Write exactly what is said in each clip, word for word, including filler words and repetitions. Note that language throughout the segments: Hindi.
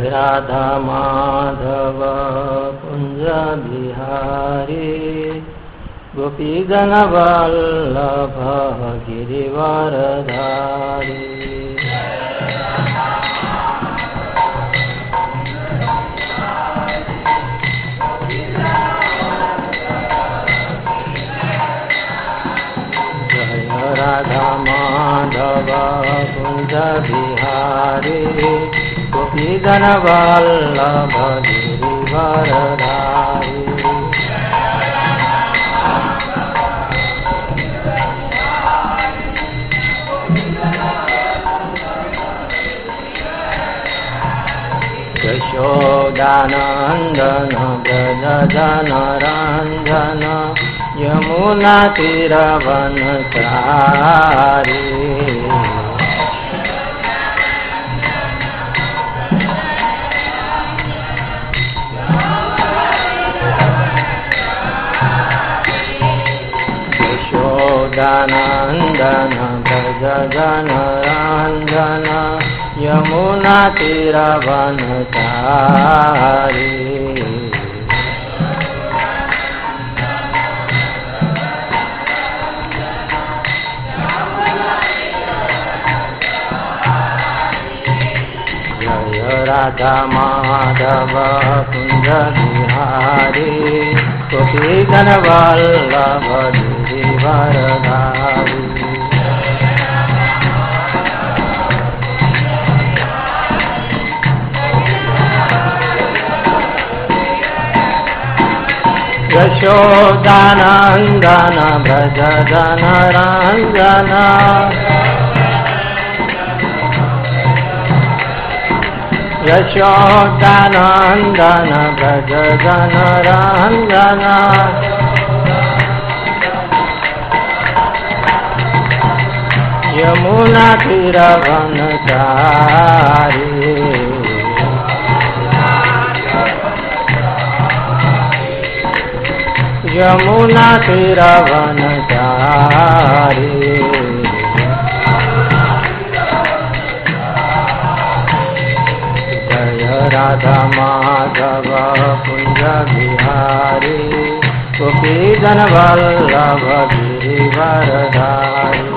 राधा माधव कुंज बिहारी गोपीजन वल्लभ गिरिवरधारी। राधा माधव कुंज बिहारी गोपीजन वल्लभ गिरिवरधारी। यशोदानंदन ब्रज जन रंजन यमुना तीरवनचारी। यशोदानंदन ब्रज जन रंजन यमुना तीरवनचारी। राधा माधव कुंज बिहारी गोपीजन वल्लभ गिरिवरधारी। यशोदानंदन ब्रज जन रंजन यशोदानंदन ब्रज जन रंजन यमुना तीरवनचारी। यमुना तीरवनचारी। राधा माधव कुंज बिहारी गोपीजन वल्लभ गिरिवरधारी।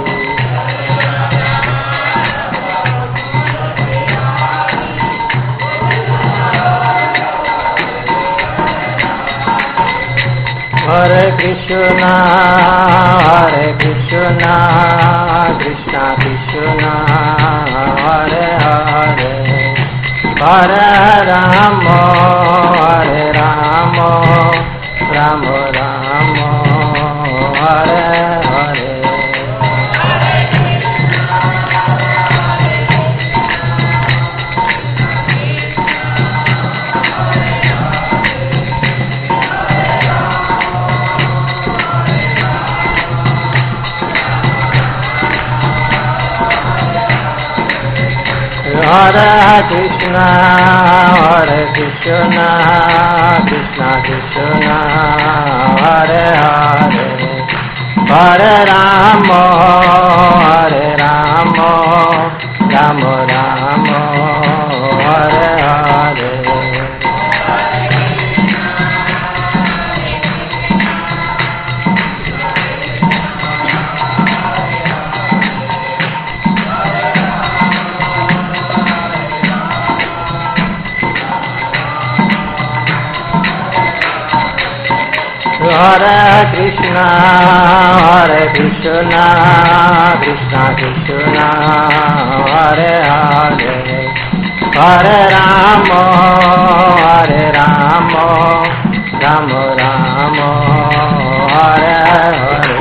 हरे कृष्णा हरे कृष्णा कृष्णा कृष्णा हरे हरे हरे राम हरे राम राम राम हरे हरे। हरे कृष्णा हरे कृष्णा कृष्णा कृष्णा हरे हरे हरे राम हरे राम राम राम हरे हरे। हरे कृष्णा हरे कृष्णा कृष्णा कृष्णा हरे हरे हरे राम हरे राम राम राम हरे हरे।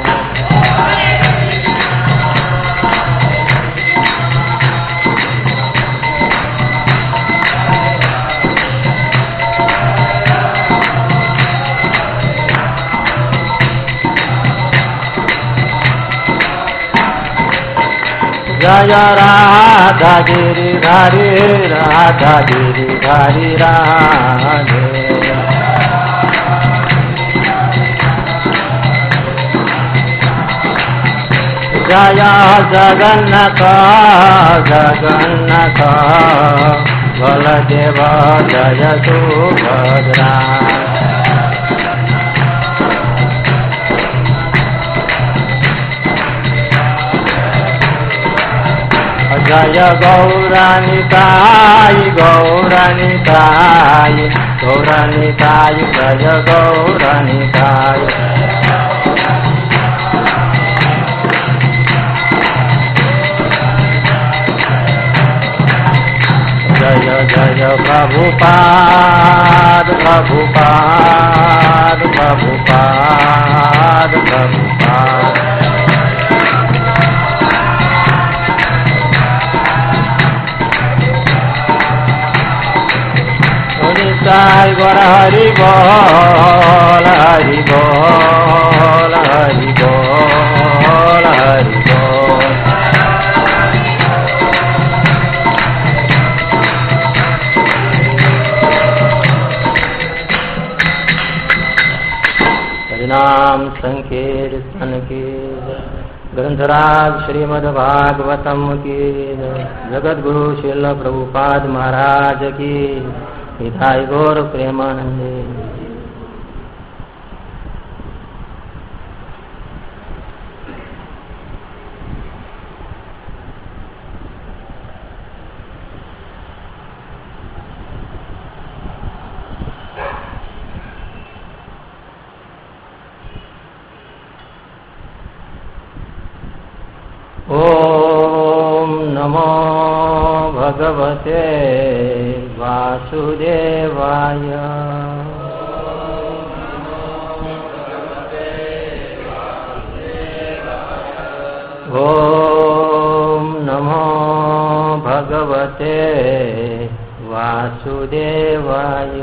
जय राधा गिरिधारी राधा गिरिधारी राधे। जय जगन्नाथ जगन्नाथ बलदेव जय सुभद्रा जय गौरानिताय गौरानिताय गौरानिताय जय गौरानिताय जय जय प्रभुपाद प्रभुपाद प्रभुपाद प्रभुपाद निताय गौर हरि बोल हरि बोल हरि बोल हरि बोल हरिनाम संकीर्तन की ग्रंथराज श्रीमद्भागवतम की जगत गुरु श्रील प्रभुपाद महाराज की हिताय गौर प्रेमानंदे। ओम नमो भगवते वासुदेवाय। ओम नमो भगवते वासुदेवाय।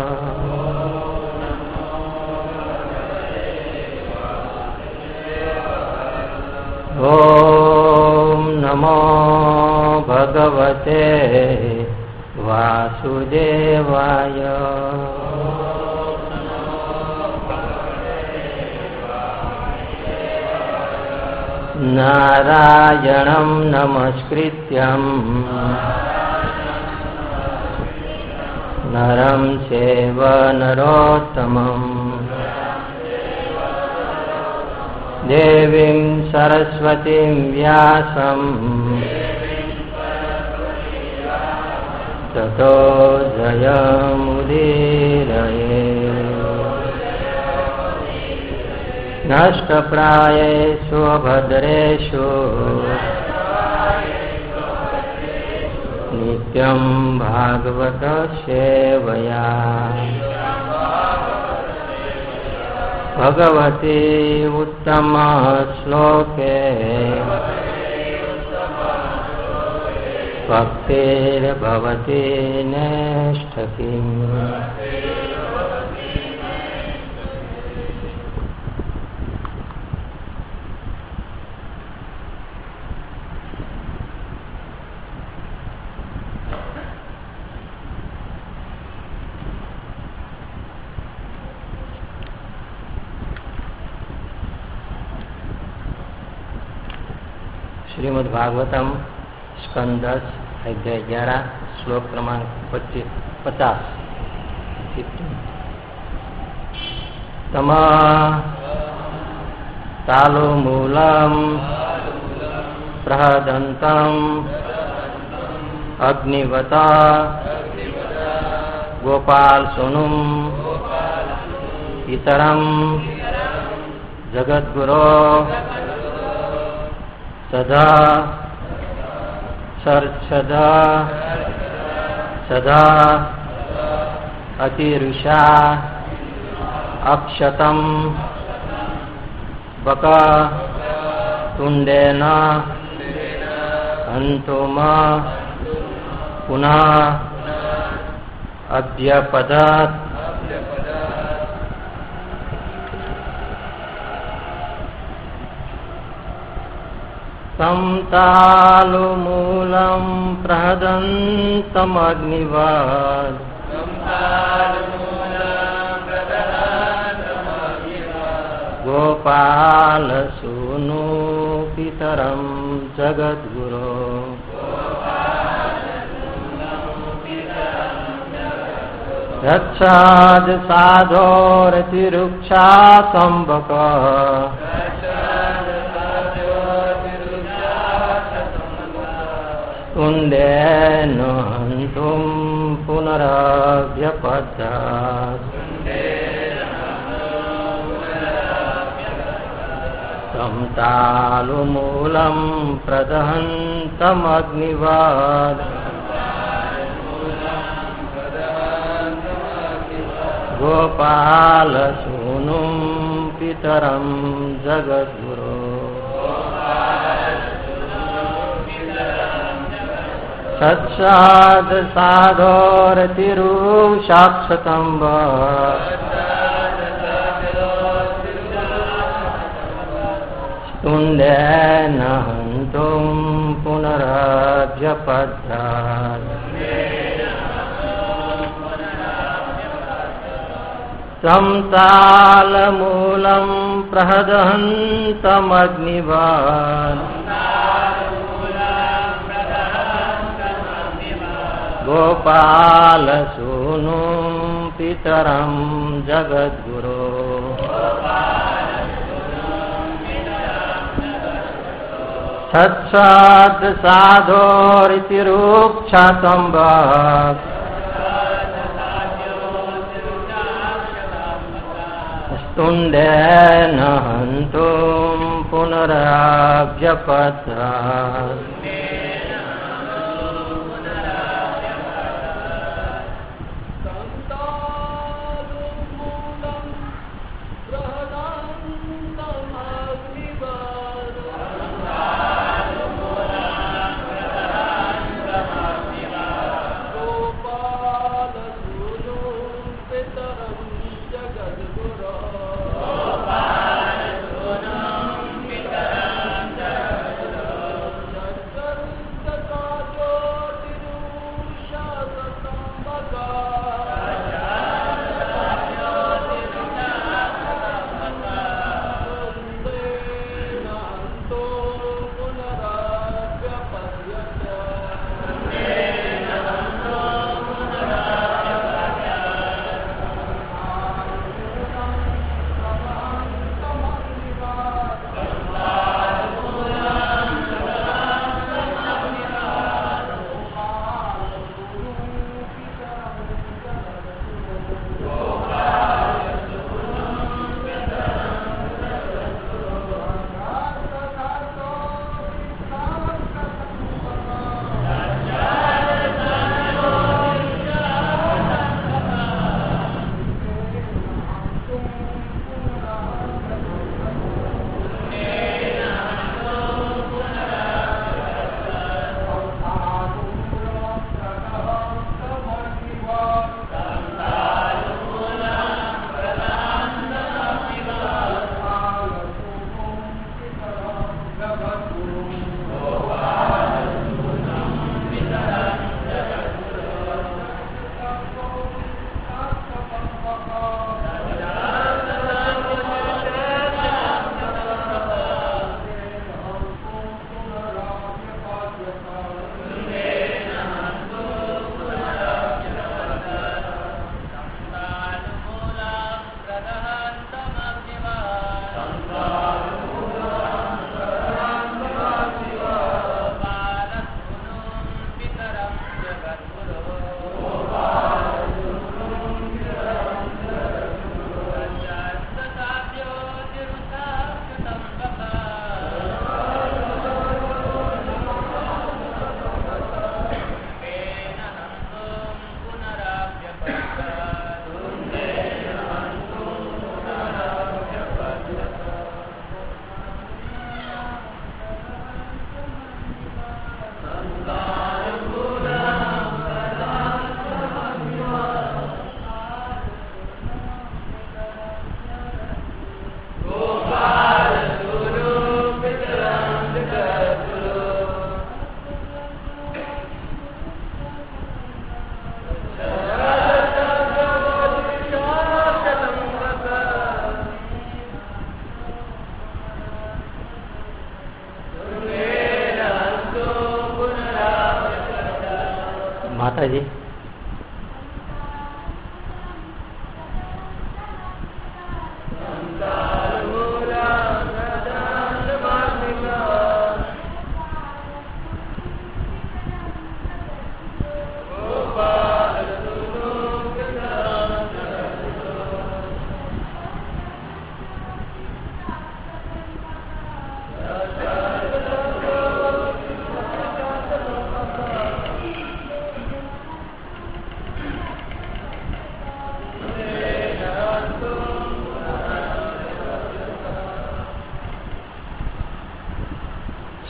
ओम नमो भगवते वासुदेवाय। नारायणं नमस्कृत्यं नरं चैव नरोत्तमम् देवीं सरस्वतीं व्यासं ततो जयमुदीरये। नष्टप्रायेषु भद्रेषु नित्यं भागवत सेवया भगवती उत्तम श्लोके भक्तिर्भवती नैष्ठिकीम्। श्रीमद् भागवतम स्कंद दस अध्याय ग्यारह श्लोक क्रमांक पच्चीस पचास। तमा तालुमूलम प्रहदंतम अग्निवता गोपाल सोनुम इतरम जगद्गुरो सदा सर्वदा सदा अतिरुषा अक्षतम बक तुंडेन हन्तुम पुनः अभ्यपदत्। तं तालुमूलं प्रहदन्तमग्निवत् गोपालसूनु पितरं जगद्गुरो रक्षाद साधोरतिरुक्षा संभक तुंडेन हन्तुं पुनरभ्यपद्यात् तं तालुमूलं प्रदहन्तमग्निवत् गोपालसूनुं पितरं जगद्गुरो सत्साद साधोरतिरुक्षाक्षतम्ब तुंडेन हन्तुं पुनरभ्यपद्यात् तं तालमूलं प्रहदन्तमग्निवत् गोपालसूनुं पितरं जगद्गुरो सत्साद साधोरितिरुक्षातम्बः तुंडेन हन्तुं पुनरभ्यपद्यात्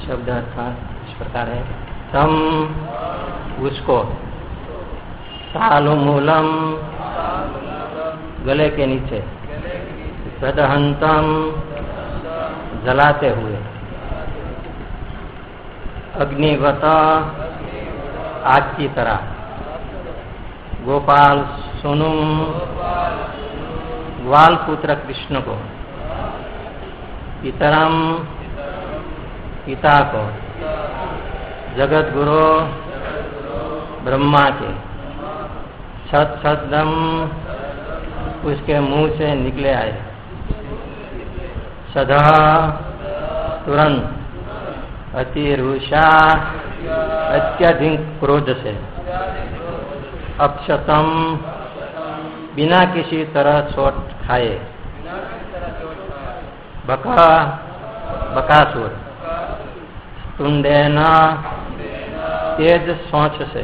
शब्द अर्थ इस प्रकार है। तम उसको, तालुमूलम गले के नीचे, प्रदहंतम जलाते हुए, अग्निवत आग की तरह, गोपाल सुनुम ग्वाल पुत्र कृष्ण को, पितरम पिता को, जगत गुरु ब्रह्मा के, सत सदम उसके मुंह से निकले आए, सदा तुरंत, अतिरुषा अत्यधिक क्रोध से, अपशतम बिना किसी तरह चोट खाए, बका बकासुर, तुंडेना तेज सोच से,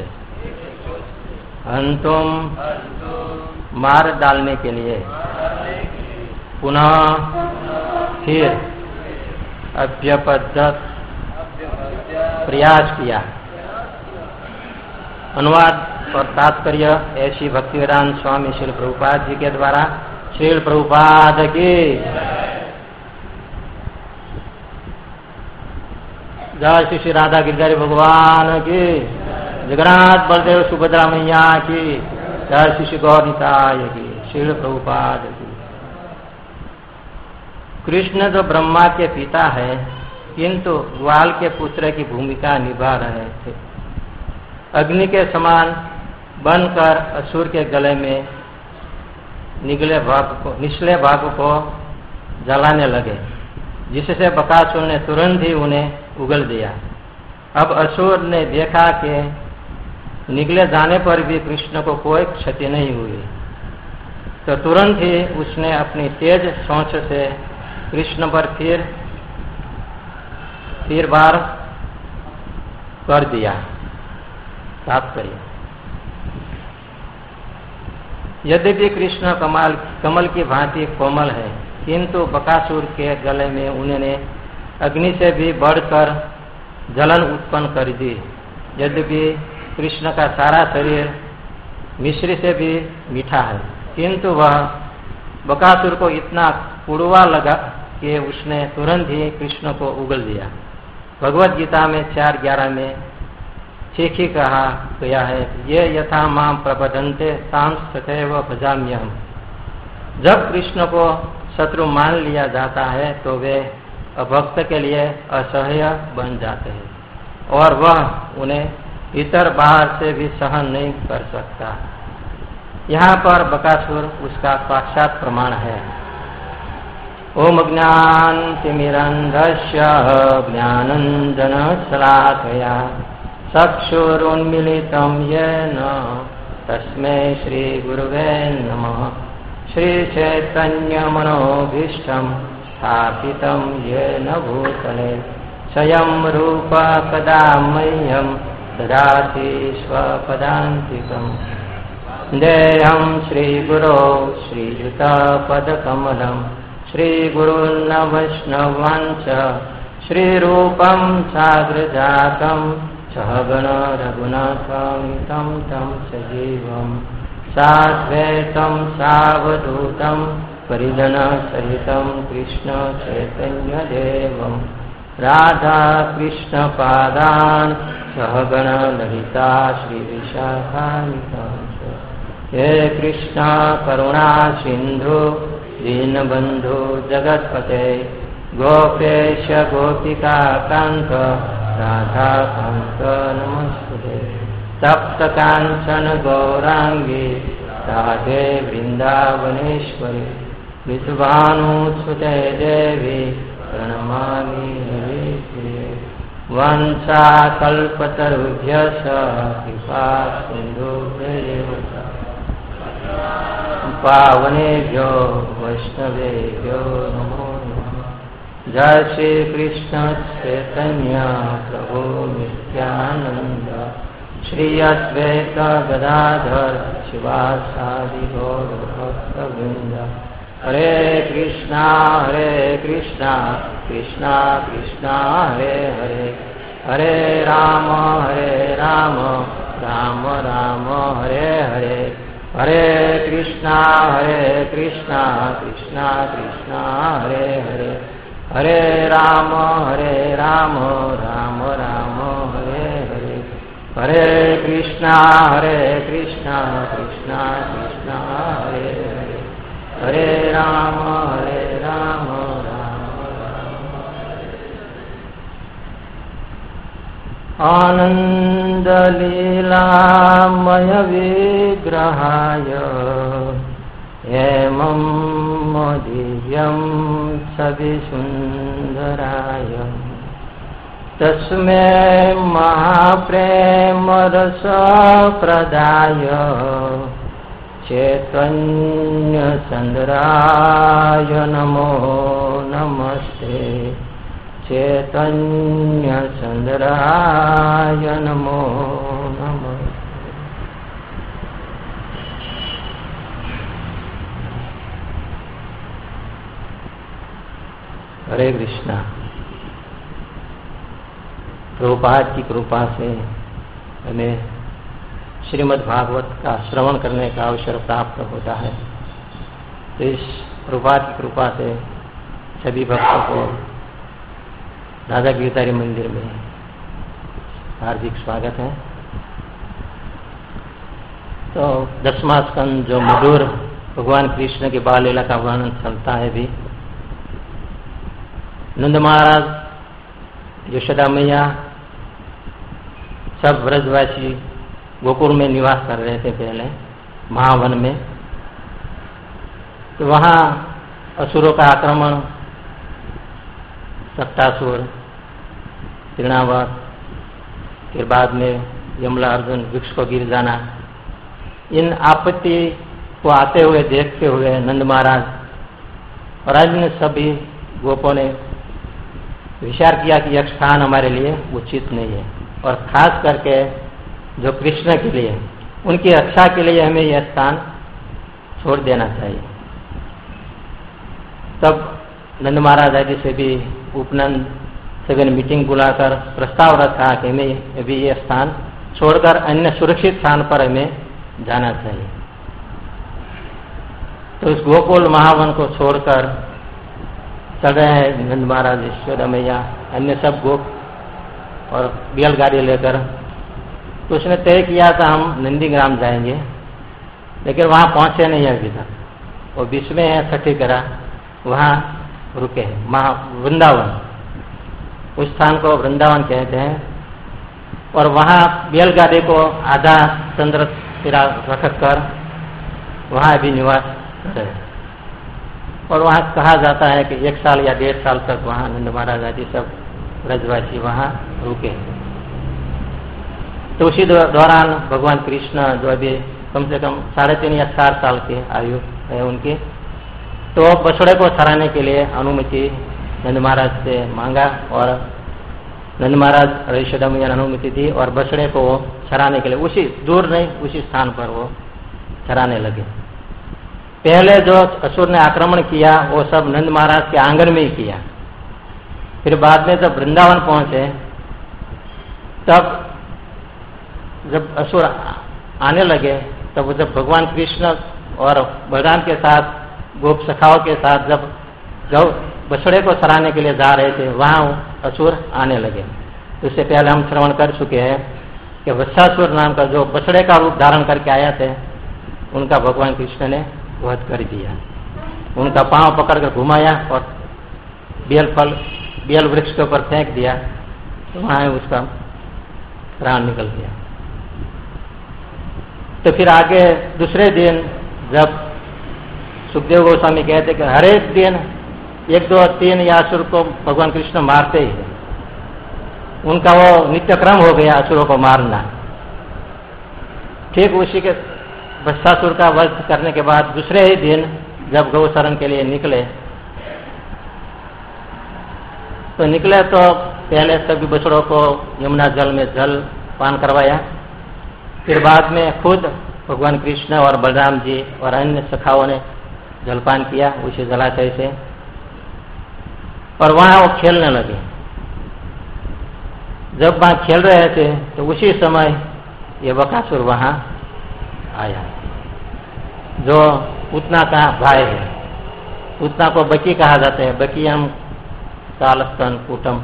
अंतुम मार डालने के लिए, पुनः फिर अभ्यपद्धत प्रयास किया। अनुवाद और तात्पर्य ऐसी भक्तिवेदांत स्वामी श्रील प्रभुपाद जी के द्वारा। श्रील प्रभुपाद की जय। श्री श्री राधा गिरधारी भगवान की, जगन्नाथ बलदेव सुभद्रा मैया की जय। श्री श्री गौरनिताय की, श्रील प्रभुपाद की। कृष्ण जो ब्रह्मा के पिता है, किंतु ग्वाल के पुत्र की भूमिका निभा रहे थे। अग्नि के समान बनकर असुर के गले में निगले भाग को निचले भाग को जलाने लगे, जिससे बकासुर ने तुरंत ही उन्हें उगल दिया। अब असुर ने देखा कि निगले जाने पर भी कृष्ण को कोई क्षति नहीं हुई, तो तुरंत ही उसने अपनी तेज सोच से कृष्ण पर फिर तीर बार कर दिया। तात्पर्य, यद्यपि कृष्ण कमाल कमल की भांति कोमल है, किंतु बकासुर के गले में उन्होंने अग्नि से भी बढ़कर जलन उत्पन्न कर दी। यद्यपि कृष्ण का सारा शरीर मिश्री से भी मीठा है, किंतु वह बकासुर को इतना कुड़वा लगा कि उसने तुरंत ही कृष्ण को उगल दिया। भगवत गीता में चार ग्यारह में ठीक ही कहा गया है, ये यथा माम प्रबधन्ते ताम तथैव भजाम्यहम्। जब कृष्ण को शत्रु मान लिया जाता है तो वे अभक्त के लिए असह्य बन जाते हैं और वह उन्हें इतर बाहर से भी सहन नहीं कर सकता। यहाँ पर बकासुर उसका साक्षात प्रमाण है। ओम ज्ञानतिमिरन्धस्य ज्ञानञ्जनशलाकया चक्षुरुन्मीलितं येन तस्मै श्रीगुरुवे नमः। श्रीचैतन्यमनोभीष्टं स्थापितं येन भूतले स्वयं रूप कदा मह्यं ददाति स्वपदान्तिकम्। देहं श्रीगुरो श्रीयुतपदकमलं श्रीगुरून् वैष्णवांश्च श्रीरूपं साग्रजातं सहगण रघुनाथान्वितं तं सजीवं साद्वैतं सावधूतं परिजनसहितं कृष्ण चैतन्यदेवं राधाकृष्णपादान् सहगण ललिता श्रीविशाखान्वितं। हे कृष्ण करुणा सिन्धु दीनबन्धु जगत्पते गोपेश गोपिका कान्त राधाकान्त नमस्तुते। तप्त कांचन गौरांगी राधे वृंदावनेश्वरी विश्वानुसुते देवी प्रणमामि हरिप्रिये। वंशाकल्पतरुभ्यश्च कृपा सिन्धुभ्यैव पावनेभ्यो वैष्णवेभ्यो नमो नमः। जय श्री कृष्ण चैतन्य प्रभु नित्यानंद श्री अद्वैत गदाधर शिवासादि गौर भक्तवृंद। हरे कृष्णा हरे कृष्णा कृष्णा कृष्णा हरे हरे, हरे राम हरे राम राम राम हरे हरे, हरे कृष्णा हरे कृष्णा कृष्णा कृष्णा हरे हरे, हरे राम हरे राम राम राम हरे हरे, हरे कृष्णा हरे कृष्णा कृष्णा कृष्णा हरे हरे, हरे राम हरे राम राम राम हरे। आनंद लीलामय विग्रहाय हेमं दिव्यं सविसुन्दराय तस्मै महाप्रेमरसप्रदाय चैतन्यचन्द्राय नमो नमस्ते, चैतन्यचन्द्राय नमो नमस्ते। हरे कृष्णा। प्रभुपाद की कृपा से हमें श्रीमद् भागवत का श्रवण करने का अवसर प्राप्त होता है। तो इस प्रभुपाद की कृपा से सभी भक्तों को राधा गिरधारी मंदिर में हार्दिक स्वागत है। तो दसवां स्कंद जो मधुर भगवान कृष्ण के बाल लीला का वर्णन चलता है भी, नंद महाराज, यशोदा मैया, सब ब्रजवासी गोकुल में निवास कर रहे थे पहले महावन में। तो वहाँ असुरों का आक्रमण, सप्तासुर, तृणावर्त, फिर बाद में यमला अर्जुन वृक्ष को गिर जाना, इन आपत्ति को आते हुए देखते हुए नंद महाराज और अन्य सभी गोपों ने विचार किया कि यह स्थान हमारे लिए उचित नहीं है, और खास करके जो कृष्ण के लिए, उनकी रक्षा के लिए हमें यह स्थान छोड़ देना चाहिए। तब नंद महाराज आदि से भी उपनंद सभी ने मीटिंग बुलाकर प्रस्ताव रखा कि हमें अभी यह स्थान छोड़कर अन्य सुरक्षित स्थान पर हमें जाना चाहिए। तो इस गोकुल महावन को छोड़कर चल रहे हैं नंद महाराज, यशोदा मैया, अन्य सब गोप और बैलगाड़ी लेकर। तो उसने तय किया था हम नंदीग्राम जाएंगे, लेकिन वहाँ पहुँचे नहीं अभी तक। वो बीच में है छठी करा, वहाँ रुके हैं, महा वृंदावन, उस स्थान को वृंदावन कहते हैं। और वहाँ बैलगाड़ी को आधा चंद्र सिरा रख कर वहाँ भी निवास करे। और वहाँ कहा जाता है कि एक साल या डेढ़ साल तक वहाँ नंद महाराज आदि सब ब्रजवासी वहाँ रुके। तो उसी दौरान भगवान कृष्ण, जो अभी कम से कम साढ़े तीन या चार साल की आयु है उनकी, तो बछड़े को चराने के लिए अनुमति नंद महाराज से मांगा, और नंद महाराज यशोदा मैया ने अनुमति दी, और बछड़े को चराने के लिए उसी दूर नहीं उसी स्थान पर वो चराने लगे। पहले जो असुर ने आक्रमण किया वो सब नंद महाराज के आंगन में ही किया। फिर बाद में जब वृंदावन पहुंचे, तब जब असुर आने लगे, तब जब भगवान कृष्ण और बलराम के साथ, गोप सखाओं के साथ जब गौ बछड़े को चराने के लिए जा रहे थे, वहाँ असुर आने लगे। तो इससे पहले हम श्रवण कर चुके हैं कि वत्सासुर नाम का जो बछड़े का रूप धारण करके आया थे, उनका भगवान कृष्ण ने वध कर दिया। उनका पांव पकड़कर घुमाया और बेल फल बेल वृक्ष के ऊपर फेंक दिया, तो वहाँ उसका प्राण निकल गया। तो फिर आगे दूसरे दिन जब सुखदेव गोस्वामी कहते कि हर एक दिन एक दो तीन या असुर को भगवान कृष्ण मारते ही, उनका वो नित्य क्रम हो गया असुरों को मारना। ठीक उसी के वत्सासुर का वध करने के बाद दूसरे ही दिन जब गौशरण के लिए निकले, तो निकले तो पहले सभी बछड़ों को यमुना जल में जल पान करवाया। फिर बाद में खुद भगवान कृष्ण और बलराम जी और अन्य सखाओं ने जलपान किया उसी जलाशय से, और वहां वो खेलने लगे। जब वहां खेल रहे थे तो उसी समय ये बकासुर वहां आया, जो पूतना का भाई है। पूतना को बकी कहा जाता है, बकीयम कालस्तन कूटम।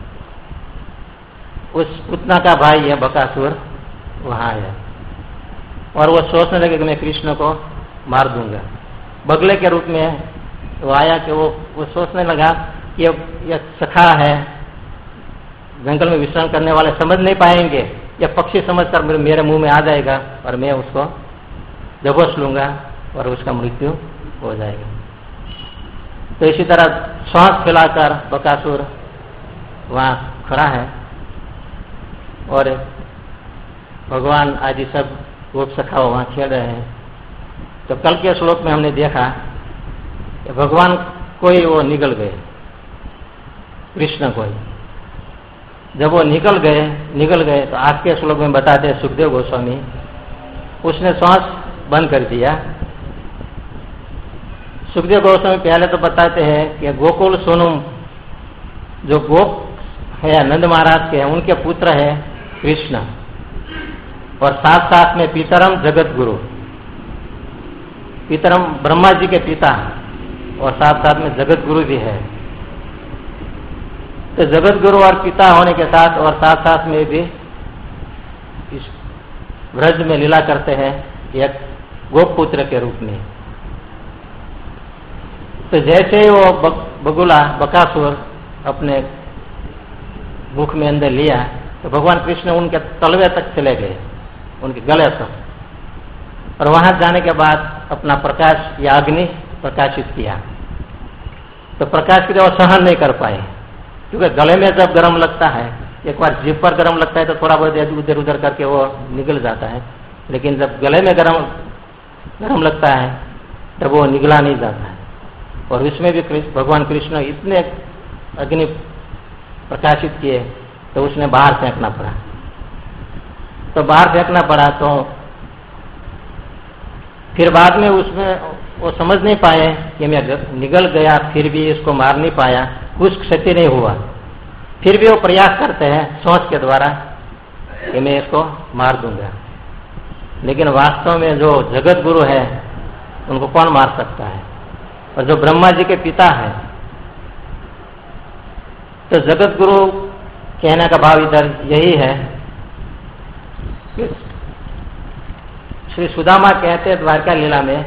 उस पूतना का भाई है बकासुर वहां आया, और वो सोचने लगे कि मैं कृष्ण को मार दूंगा। बगले के रूप में वो आया कि वो वो सोचने लगा कि यह सखा है, जंगल में विश्राम करने वाले समझ नहीं पाएंगे, यह पक्षी समझकर मेरे मुंह में आ जाएगा और मैं उसको दबोच लूंगा और उसका मृत्यु हो जाएगा। तो इसी तरह श्वास फैलाकर बकासुर वहां खड़ा है, और भगवान आदि सब गोप सखा वहां खेल रहे हैं। तो कल के श्लोक में हमने देखा कि भगवान कोई वो निकल गए, कृष्ण कोई। जब वो निकल गए निकल गए तो आज के श्लोक में बताते हैं सुखदेव गोस्वामी, उसने सांस बंद कर दिया। सुखदेव गोस्वामी पहले तो बताते हैं कि गोकुल सोनुम, जो गोप है नंद महाराज के, उनके पुत्र है कृष्ण, और साथ साथ में पितरम जगत गुरु, पितरम ब्रह्मा जी के पिता, और साथ साथ में जगत गुरु भी है। तो जगत गुरु और पिता होने के साथ और साथ साथ में भी इस ब्रज में लीला करते हैं एक गोप पुत्र के रूप में। तो जैसे ही वो बगुला बकासुर अपने मुख में अंदर लिया तो भगवान कृष्ण उनके तलवे तक चले गए, उनके गले तक, और वहां जाने के बाद अपना प्रकाश या अग्नि प्रकाशित किया। तो प्रकाश के लिए वो सहन नहीं कर पाए, क्योंकि गले में जब गर्म लगता है, एक बार जीभ पर गर्म लगता है तो थोड़ा बहुत इधर उधर करके वो निकल जाता है, लेकिन जब गले में गर्म गर्म लगता है तब वो निगला नहीं जाता है। और इसमें भी भगवान कृष्ण इतने अग्नि प्रकाशित किए तो उसने बाहर फेंकना पड़ा। तो बाहर फेंकना पड़ा तो फिर बाद में उसमें वो समझ नहीं पाए कि मैं निगल गया, फिर भी इसको मार नहीं पाया, कुछ क्षति नहीं हुआ। फिर भी वो प्रयास करते हैं सोच के द्वारा कि मैं इसको मार दूंगा, लेकिन वास्तव में जो जगत गुरु है उनको कौन मार सकता है, और जो ब्रह्मा जी के पिता है। तो जगत गुरु कहने का भाव इधर यही है कि श्री सुदामा कहते हैं द्वारका लीला में,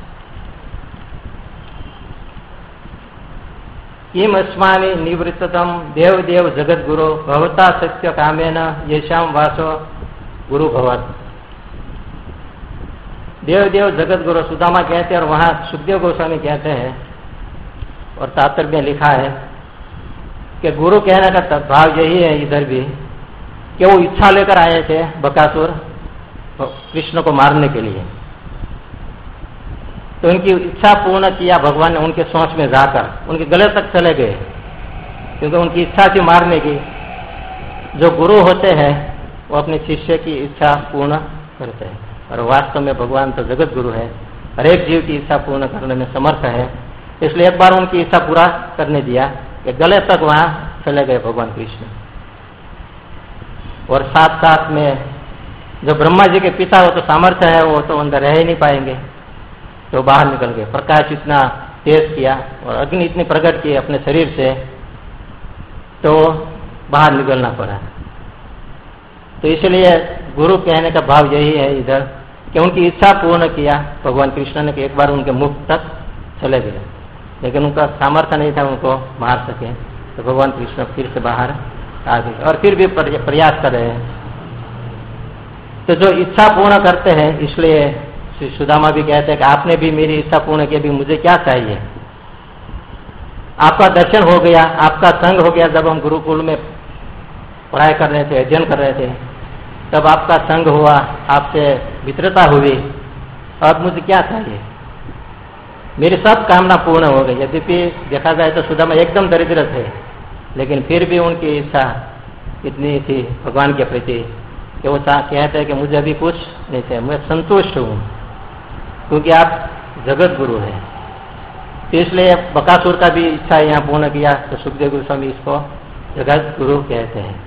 किम अस्मानि निवृत्ततम देव देव जगत गुरु भवता सत्य कामेन येषाम वासो गुरु भवत। देव देव जगत गुरु सुदामा कहते हैं, और वहां सुखदेव गोस्वामी कहते हैं, और तात्पर्य में लिखा है कि गुरु कहने का भाव यही है इधर भी कि वो इच्छा लेकर आए थे बकासुर कृष्ण को मारने के लिए, तो उनकी इच्छा पूर्ण किया भगवान ने उनके सोच में जाकर, उनके गले तक चले गए, क्योंकि उनकी इच्छा थी मारने की। जो गुरु होते हैं वो अपने शिष्य की इच्छा पूर्ण करते हैं, और वास्तव में भगवान तो जगत गुरु है, हर एक जीव की इच्छा पूर्ण करने में समर्थ है। इसलिए एक बार उनकी इच्छा पूरा करने दिया कि गले तक वहां चले गए भगवान कृष्ण, और साथ साथ में जो ब्रह्मा जी के पिता हो तो सामर्थ्य है, वो तो अंदर रह ही नहीं पाएंगे, तो बाहर निकल गए। प्रकाश इतना तेज किया और अग्नि इतनी प्रकट की अपने शरीर से, तो बाहर निकलना पड़ा। तो इसलिए गुरु कहने का भाव यही है इधर कि उनकी इच्छा पूर्ण किया भगवान कृष्ण ने, कि एक बार उनके मुख तक चले गए, लेकिन उनका सामर्थ्य नहीं था उनको मार सके। तो भगवान कृष्ण फिर से बाहर आ गए, और फिर भी प्रयास कर रहे हैं। तो जो इच्छा पूर्ण करते हैं, इसलिए श्री सुदामा भी कहते हैं कि आपने भी मेरी इच्छा पूर्ण की, भी मुझे क्या चाहिए। आपका दर्शन हो गया, आपका संग हो गया। जब हम गुरुकुल में पढ़ाई कर रहे थे, अध्ययन कर रहे थे, तब आपका संग हुआ, आपसे मित्रता हुई, अब मुझे क्या चाहिए। मेरी सब कामना पूर्ण हो गई। यद्यपि देखा जाए तो सुदामा एकदम दरिद्र थे, लेकिन फिर भी उनकी इच्छा इतनी थी भगवान के प्रति कि वो कहते हैं कि मुझे अभी कुछ नहीं चाहिए, मैं संतुष्ट हूँ, क्योंकि आप जगत गुरु हैं, तो इसलिए बकासुर का भी इच्छा यहाँ पूर्ण किया, तो सुखदेव गोस्वामी इसको जगत गुरु कहते हैं।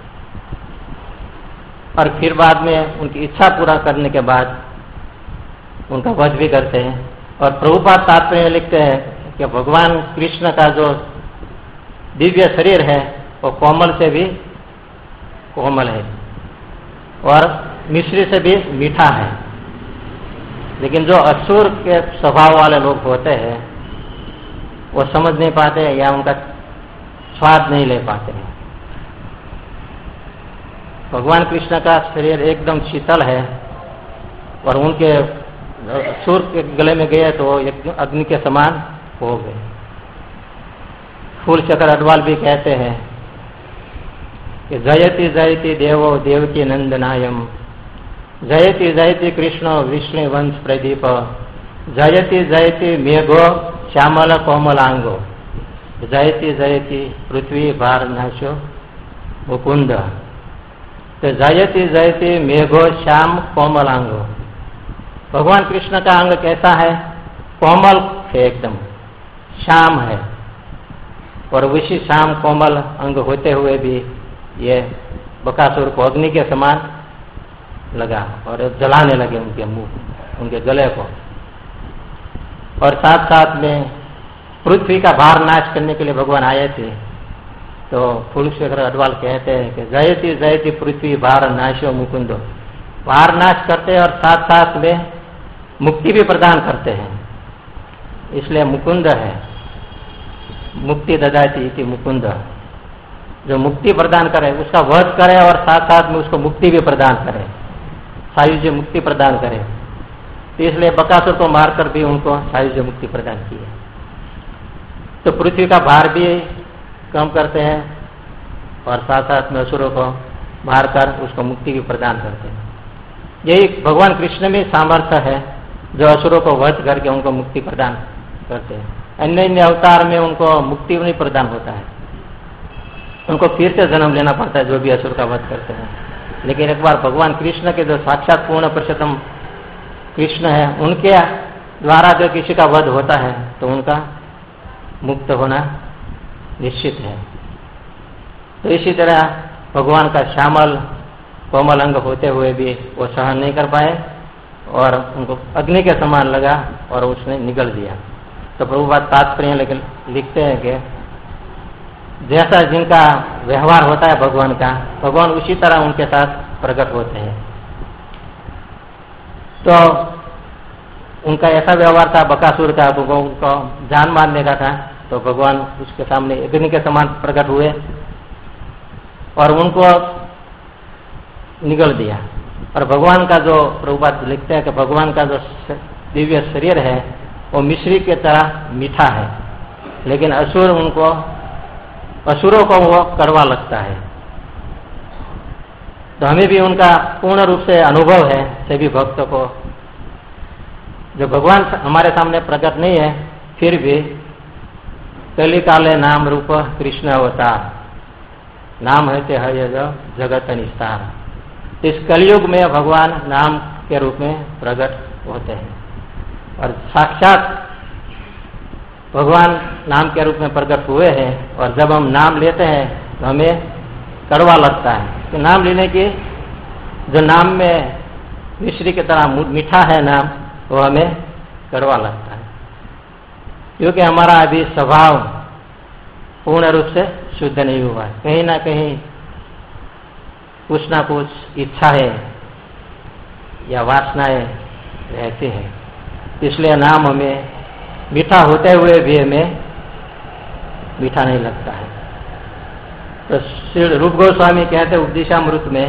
और फिर बाद में उनकी इच्छा पूरा करने के बाद उनका वध भी करते हैं। और प्रभुपाद तात्पर्य लिखते हैं कि भगवान कृष्ण का जो दिव्य शरीर है वो कोमल से भी कोमल है और मिश्री से भी मीठा है, लेकिन जो असुर के स्वभाव वाले लोग होते हैं वो समझ नहीं पाते या उनका स्वाद नहीं ले पाते हैं। भगवान कृष्ण का शरीर एकदम शीतल है और उनके असुर के गले में गए तो एक अग्नि के समान हो गए। फूल चक्र अडवाल भी कहते हैं कि जयति जयति देवो देवकी नंदनायम, जयति जयति कृष्ण विष्णु वंश प्रदीप, जयति जयति मेघो श्यामल कोमलांगो, जयति जयति पृथ्वी भारनाशो मुकुंद। तो जयति जयति मेघो श्याम कोमलांगो, भगवान कृष्ण का अंग कैसा है? कोमल है, एकदम श्याम है। और उसी श्याम कोमल अंग होते हुए भी ये बकासुर को अग्नि के समान लगा और जलाने लगे उनके मुंह, उनके गले को। और साथ साथ में पृथ्वी का भार नाश करने के लिए भगवान आए थे। तो फूलशेखर अडवाल कहते हैं कि जयति जयति पृथ्वी भार नाशो मुकुंदो, भार नाश करते हैं और साथ साथ में मुक्ति भी प्रदान करते हैं, इसलिए मुकुंद है। मुक्ति ददाती इति मुकुंद, जो मुक्ति प्रदान करे उसका वध करे और साथ साथ में उसको मुक्ति भी प्रदान करे, सायुज्य मुक्ति प्रदान करे। तो इसलिए बकासुर को मारकर भी उनको सायुज्य मुक्ति प्रदान की है। तो पृथ्वी का भार भी कम करते हैं और साथ साथ में असुरों को मारकर उसको मुक्ति भी प्रदान करते हैं। यही भगवान कृष्ण में सामर्थ्य है जो असुरों को वध करके उनको मुक्ति प्रदान करते हैं। अन्य अन्य अवतार में उनको मुक्ति नहीं प्रदान होता है, उनको फिर से जन्म लेना पड़ता है जो भी असुर का वध करते हैं। लेकिन एक बार भगवान कृष्ण के जो साक्षात पूर्ण पुरुषोत्तम कृष्ण है उनके द्वारा जो किसी का वध होता है तो उनका मुक्त होना निश्चित है। तो इसी तरह भगवान का श्यामल कोमल अंग होते हुए भी वो सहन नहीं कर पाए और उनको अग्नि के समान लगा और उसने निगल दिया। तो प्रभुपाद तात्पर्य लिखते हैं कि जैसा जिनका व्यवहार होता है भगवान का, भगवान उसी तरह उनके साथ प्रकट होते हैं। तो उनका ऐसा व्यवहार था बकासुर का, तो उनको जान मारने का था, तो भगवान उसके सामने अग्नि के समान प्रकट हुए और उनको निगल दिया। और भगवान का जो प्रभुपाद लिखते हैं कि भगवान का जो दिव्य शरीर है वो मिश्री की तरह मीठा है, लेकिन असुर उनको असुरों को वो कड़वा लगता है। तो हमें भी उनका पूर्ण रूप से अनुभव है सभी भक्तों को। जो भगवान हमारे सामने प्रकट नहीं है फिर भी कली काले नाम रूप कृष्ण अवतार, नाम है ते है जगत निस्तार। इस कलयुग में भगवान नाम के रूप में प्रकट होते हैं और साक्षात भगवान नाम के रूप में प्रकट हुए हैं। और जब हम नाम लेते हैं तो हमें कड़वा लगता है। तो नाम लेने की जो नाम में मिश्री की तरह मीठा है नाम, वो हमें कड़वा लगता है क्योंकि हमारा अभी स्वभाव पूर्ण रूप से शुद्ध नहीं हुआ है। कहीं ना कहीं कुछ ना कुछ इच्छाएं या वासनाएं रहती हैं, इसलिए नाम हमें मीठा होते हुए भी हमें मीठा नहीं लगता है। तो श्री रूप गोस्वामी कहते उपदेशामृत में,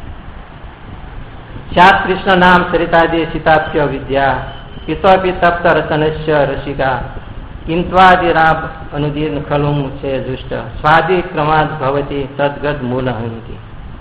सात कृष्ण नाम सरितादि सीताप्य विद्या पितोपि तप्त रतनस्य रसिका किंत्वादिराब अनुदीन खलुम से जुष्ट स्वादि क्रमाद भवती तद्गत मूल हंति।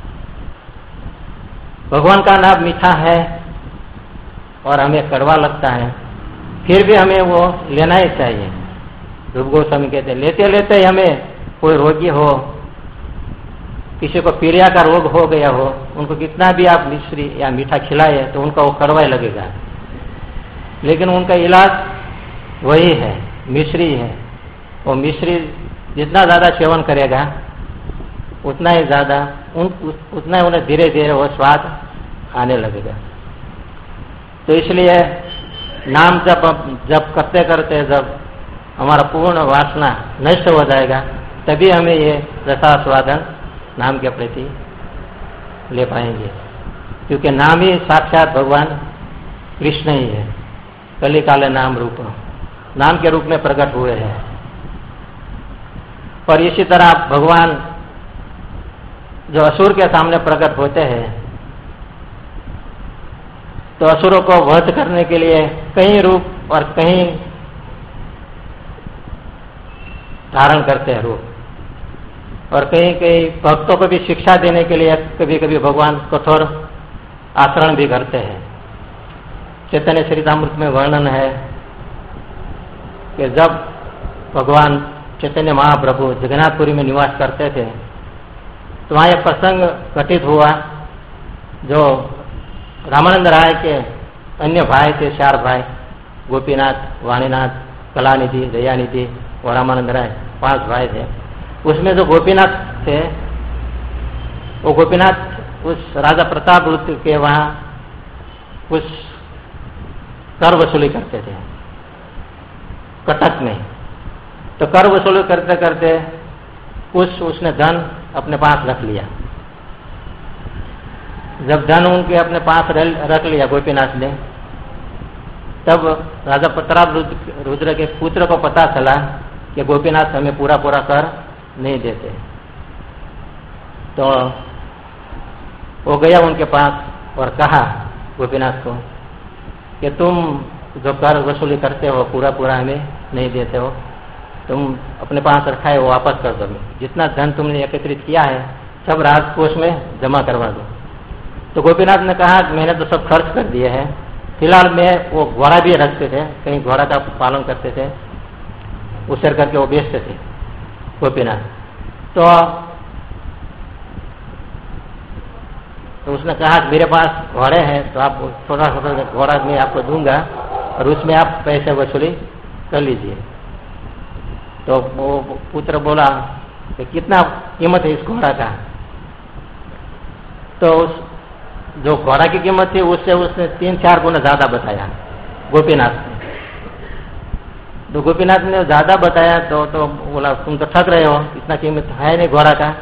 भगवान का नाम मीठा है और हमें कड़वा लगता है, फिर भी हमें वो लेना ही चाहिए। रूप गोस्वामी कहते हैं लेते लेते हमें कोई रोगी हो, किसी को पीलिया का रोग हो गया हो, उनको कितना भी आप मिश्री या मीठा खिलाए तो उनका वो कड़वा ही लगेगा, लेकिन उनका इलाज वही है मिश्री है, वो मिश्री जितना ज़्यादा सेवन करेगा उतना ही ज़्यादा उन उतना ही उन्हें धीरे धीरे वो स्वाद आने लगेगा। तो इसलिए नाम जब जब करते करते जब हमारा पूर्ण वासना नष्ट हो जाएगा तभी हमें ये रसास्वादन नाम के प्रति ले पाएंगे, क्योंकि नाम ही साक्षात भगवान कृष्ण ही है, कली काले नाम रूप नाम के रूप में प्रकट हुए हैं। पर इसी तरह भगवान जो असुर के सामने प्रकट होते हैं तो असुरों को वध करने के लिए कई रूप और कई धारण करते हैं रूप, और कई कई भक्तों को भी शिक्षा देने के लिए कभी कभी भगवान कठोर आचरण भी करते हैं। चैतन्य चरितामृत में वर्णन है कि जब भगवान चैतन्य महाप्रभु जगन्नाथपुरी में निवास करते थे तो वहाँ एक प्रसंग घटित हुआ, जो रामानंद राय के अन्य भाई थे, चार भाई, गोपीनाथ, वाणीनाथ, कलानिधि, दयानिधि और रामानंद राय, पांच भाई थे। उसमें जो गोपीनाथ थे वो गोपीनाथ उस राजा प्रताप रुद्र के वहाँ कुछ कर वसूली करते थे कटक में। तो कर वसूली करते करते कुछ उसने धन अपने पास रख लिया। जब धन उनके अपने पास रख लिया गोपीनाथ ने, तब राजा प्रताप रुद्र के पुत्र को पता चला कि गोपीनाथ हमें पूरा पूरा कर नहीं देते। तो वो गया उनके पास और कहा गोपीनाथ को कि तुम जो कर वसूली करते हो पूरा पूरा हमें नहीं देते हो, तुम अपने पास रखा है वो वापस कर दो, जितना धन तुमने एकत्रित किया है सब राजकोष में जमा करवा दो। तो गोपीनाथ ने कहा मैंने तो सब खर्च कर दिए हैं, फिलहाल मैं वो घोड़ा भी रखते थे, कहीं घोड़ा का पालन करते थे, उसर करके वो बेचते थे गोपीनाथ। तो, तो उसने कहा मेरे पास घोड़े हैं तो आप थोड़ा थोड़ा घोड़ा मैं आपको दूंगा और उसमें आप पैसे वसूली कर लीजिए। तो वो पुत्र बोला कि कितना कीमत है इस घोड़ा का? तो उस जो घोड़ा की कीमत थी उससे उसने तीन चार गुना ज्यादा बताया गोपीनाथ ने। तो गोपीनाथ ने ज्यादा बताया तो तो बोला तुम तो ठग रहे हो, इतना कीमत है नहीं घोड़ा का।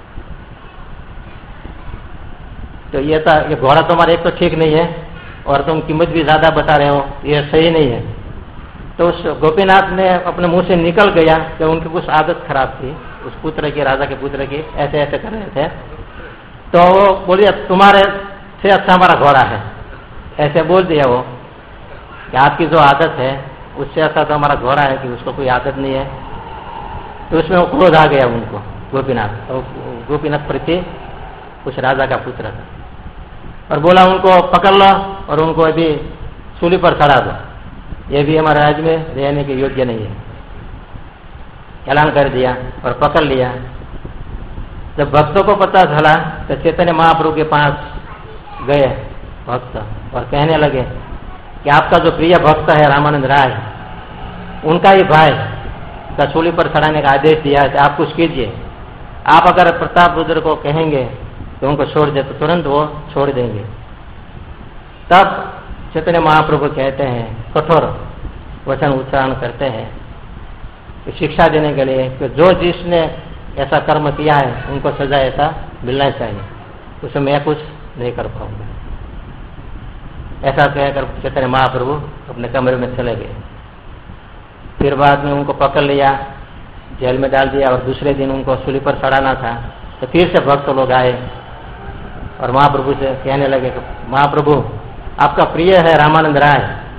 तो ये था ये घोड़ा तुम्हारा एक तो ठीक नहीं है और तुम कीमत भी ज्यादा बता रहे हो, ये सही नहीं है। तो उस गोपीनाथ ने अपने मुंह से निकल गया कि उनकी कुछ आदत खराब थी, उस पुत्र की, राजा के पुत्र की, ऐसे ऐसे कर रहे थे। तो वो बोलिए तुम्हारे से अच्छा हमारा घोड़ा है, ऐसे बोल दिया वो कि आपकी जो आदत है उससे अच्छा तो हमारा घोड़ा है कि उसको कोई आदत नहीं है। तो उसमें वो क्रोध आ गया उनको गोपीनाथ, तो गोपीनाथ प्रति उस राजा का पुत्र था और बोला उनको पकड़ लो और उनको अभी सूली पर चढ़ा दो, ये भी हमारे राज्य में रहने के योग्य नहीं है। ऐलान कर दिया और पकड़ लिया। जब भक्तों को पता चला तो चैतन्य महाप्रभु के पास गए भक्त और कहने लगे कि आपका जो प्रिय भक्त है रामानंद राय, उनका ही भाई का सूली पर चढ़ाने का आदेश दिया है, आप कुछ कीजिए। आप अगर प्रताप रुद्र को कहेंगे तो उनको छोड़ दे तो तुरंत वो छोड़ देंगे। तब चैतन्य महाप्रभु कहते हैं, कठोर वचन उच्चारण करते हैं कि शिक्षा देने के लिए कि जो जिसने ऐसा कर्म किया है उनको सजा ऐसा मिलना चाहिए, उसे मैं कुछ नहीं कर पाऊंगा। ऐसा कहकर चैतन्य महाप्रभु अपने कमरे में चले गए। फिर बाद में उनको पकड़ लिया, जेल में डाल दिया और दूसरे दिन उनको सूली पर चढ़ाना था। तो फिर से भक्त लोग आए और महाप्रभु से कहने लगे कि महाप्रभु आपका प्रिय है रामानंद राय,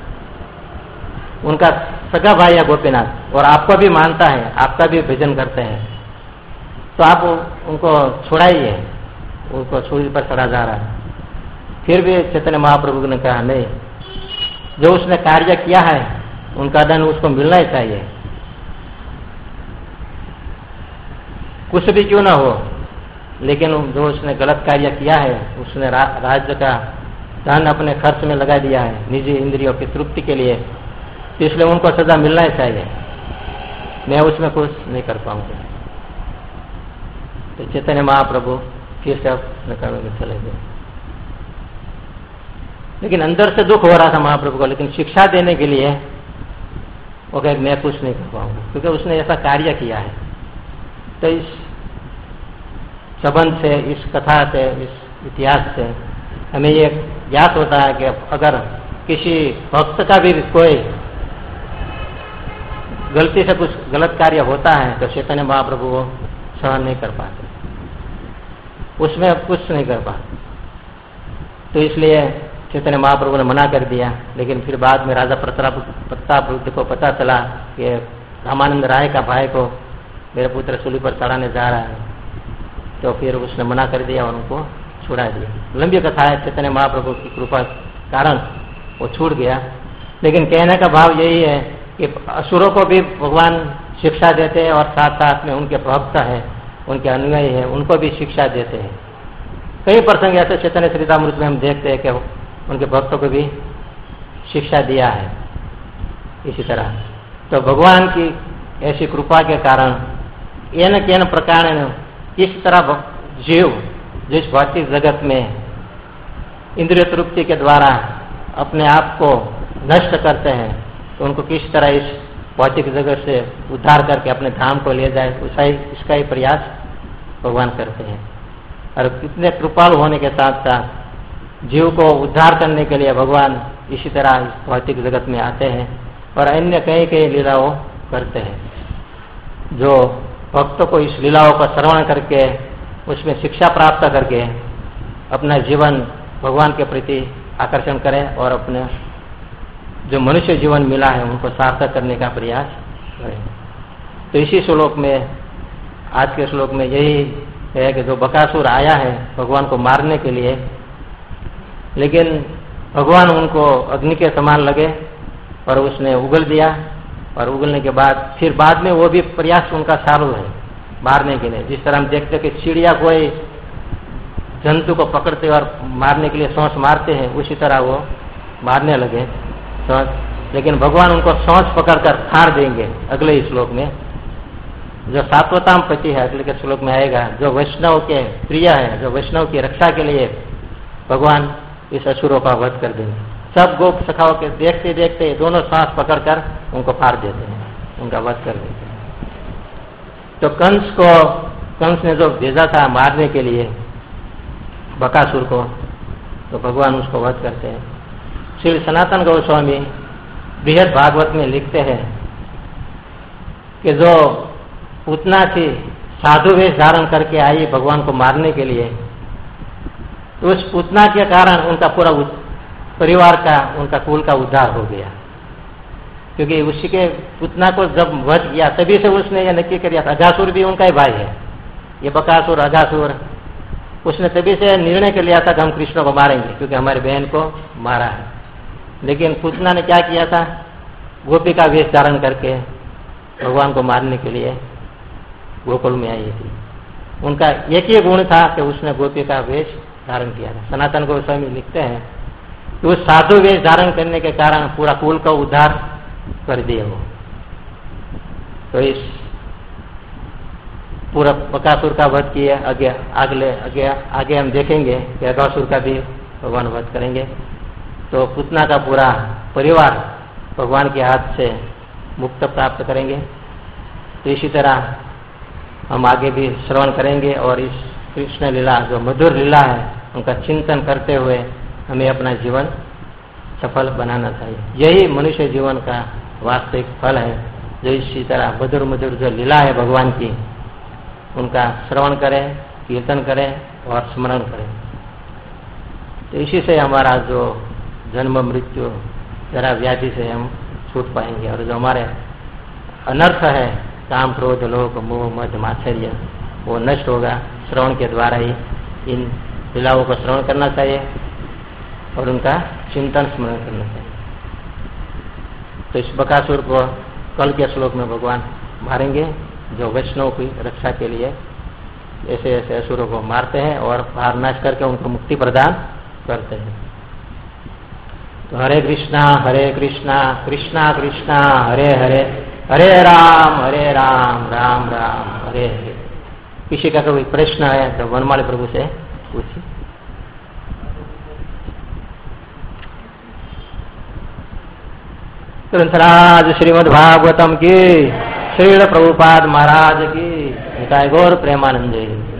उनका सगा भाई है गोपीनाथ और आपको भी मानता है, आपका भी भजन करते हैं, तो आप उनको छुड़ाइए, उनको सूली पर चढ़ा जा रहा है। फिर भी चैतन्य महाप्रभु ने कहा नहीं, जो उसने कार्य किया है उनका दंड उसको मिलना ही चाहिए, कुछ भी क्यों ना हो, लेकिन जो उसने गलत कार्य किया है, उसने रा, राज्य का धन अपने खर्च में लगा दिया है निजी इंद्रियों की तृप्ति के लिए, तो इसलिए उनको सजा मिलना ही चाहिए। मैं उसमें कुछ नहीं कर पाऊंगा। तो चैतन्य महाप्रभु फिर से अपने कर्म में चले गए। लेकिन अंदर से दुख हो रहा था महाप्रभु को, लेकिन शिक्षा देने के लिए वो कहे मैं कुछ नहीं कर पाऊंगा, क्योंकि उसने ऐसा कार्य किया है। तो इस संबंध से, इस कथा से, इस इतिहास से हमें ये ज्ञात होता है कि अगर किसी भक्त का भी कोई गलती से कुछ गलत कार्य होता है तो चैतन्य महाप्रभु वो सहन नहीं कर पाते, उसमें कुछ नहीं कर पाते। तो इसलिए चैतन्य महाप्रभु ने मना कर दिया। लेकिन फिर बाद में राजा प्रताप प्रताप को पता चला कि रामानंद राय का भाई को मेरे पुत्र सूली पर चढ़ाने जा रहा है, तो फिर उसने मना कर दिया और उनको छुड़ा दिया। लंबी कथा है, चैतन्य महाप्रभु की कृपा कारण वो छूट गया। लेकिन कहने का भाव यही है कि असुरों को भी भगवान शिक्षा देते हैं और साथ साथ में उनके भक्त है, उनके अनुयायी है, उनको भी शिक्षा देते हैं। कई प्रसंग ऐसे चैतन्य चरितामृत में हम देखते हैं कि उनके भक्तों को भी शिक्षा दिया है। इसी तरह तो भगवान की ऐसी कृपा के कारण एन केन प्रकार इस तरह जीव जिस भौतिक जगत में इंद्रिय तृप्ति के द्वारा अपने आप को नष्ट करते हैं, तो उनको किस तरह इस भौतिक जगत से उद्धार करके अपने धाम को ले जाए, उसका ही इसका ही प्रयास भगवान करते हैं। और कितने कृपालु होने के साथ साथ जीव को उद्धार करने के लिए भगवान इसी तरह इस भौतिक जगत में आते हैं और अन्य कई कई लीलाओं करते हैं। जो भक्तों को इस लीलाओं का श्रवण करके उसमें शिक्षा प्राप्त करके अपना जीवन भगवान के प्रति आकर्षण करें और अपने जो मनुष्य जीवन मिला है उनको सार्थक करने का प्रयास करें। तो इसी श्लोक में, आज के श्लोक में यही है कि जो बकासुर आया है भगवान को मारने के लिए, लेकिन भगवान उनको अग्नि के समान लगे और उसने उगल दिया, और उगलने के बाद फिर बाद में वो भी प्रयास उनका चालू है मारने के लिए। जिस तरह हम देखते हैं कि चिड़िया कोई जंतु को पकड़ते और मारने के लिए सोच मारते हैं, उसी तरह वो मारने लगे सोच। लेकिन भगवान उनको सोच पकड़कर फाड़ देंगे अगले श्लोक में। जो सात्वताम पति है अगले के श्लोक में आएगा, जो वैष्णव के प्रिय है, जो वैष्णव की रक्षा के लिए भगवान इस असुरों का वध कर देंगे। सब गोप सखाओं के देखते देखते दोनों सांस पकड़कर उनको फाड़ देते हैं, उनका वध कर देते हैं। तो कंस को, कंस ने जो भेजा था मारने के लिए बकासुर को, तो भगवान उसको वध करते हैं। श्री सनातन गोस्वामी बृहद भागवत में लिखते हैं कि जो पूतना थी साधु वेश धारण करके आई भगवान को मारने के लिए, तो उस पूतना के कारण उनका पूरा परिवार का, उनका कुल का उद्धार हो गया। क्योंकि उसी के पूतना को जब वध किया तभी से उसने यह नक्की कर दिया था, अघासुर भी उनका ही भाई है, ये बकासुर अघासुर, उसने तभी से निर्णय कर लिया था कि हम कृष्ण को मारेंगे क्योंकि हमारे बहन को मारा है। लेकिन पूतना ने क्या किया था, गोपी का वेश धारण करके भगवान को मारने के लिए गोकुल में आई थी। उनका एक ही गुण था कि उसने गोपी का वेश धारण किया था। सनातन गोस्वामी लिखते हैं कि उस साधु वेश धारण करने के कारण पूरा कुल का उद्धार कर दिए वो। तो इस पूरा बकासुर का वध किया। आगे आगे आगे आगे हम देखेंगे कि अघासुर का भी भगवान वध करेंगे। तो पूतना का पूरा परिवार भगवान के हाथ से मुक्त प्राप्त करेंगे। तो इसी तरह हम आगे भी श्रवण करेंगे और इस कृष्ण लीला जो मधुर लीला है उनका चिंतन करते हुए हमें अपना जीवन सफल बनाना चाहिए। यही मनुष्य जीवन का वास्तविक फल है, जो इसी तरह मधुर मधुर जो लीला है भगवान की उनका श्रवण करें, कीर्तन करें और स्मरण करें। तो इसी से हमारा जो जन्म मृत्यु जरा व्याधि से हम छूट पाएंगे और जो हमारे अनर्थ है काम क्रोध लोभ मोह मद मात्सर्य वो नष्ट होगा। श्रवण के द्वारा ही इन लीलाओं को श्रवण करना चाहिए और उनका चिंतन स्मरण करना चाहिए। तो इस बकासुर को कल के श्लोक में भगवान मारेंगे, जो वैष्णव की रक्षा के लिए ऐसे ऐसे असुरों को मारते हैं और भार नाश करके उनको मुक्ति प्रदान करते हैं। तो हरे कृष्णा हरे कृष्णा कृष्णा कृष्णा हरे हरे हरे राम हरे राम राम राम हरे हरे। किसी का कोई प्रश्न है तो वनमाली प्रभु से पूछिए। ग्रंथराज श्रीमद् भागवतम की, श्रील प्रभुपाद महाराज की, निताय गौर प्रेमानंदे।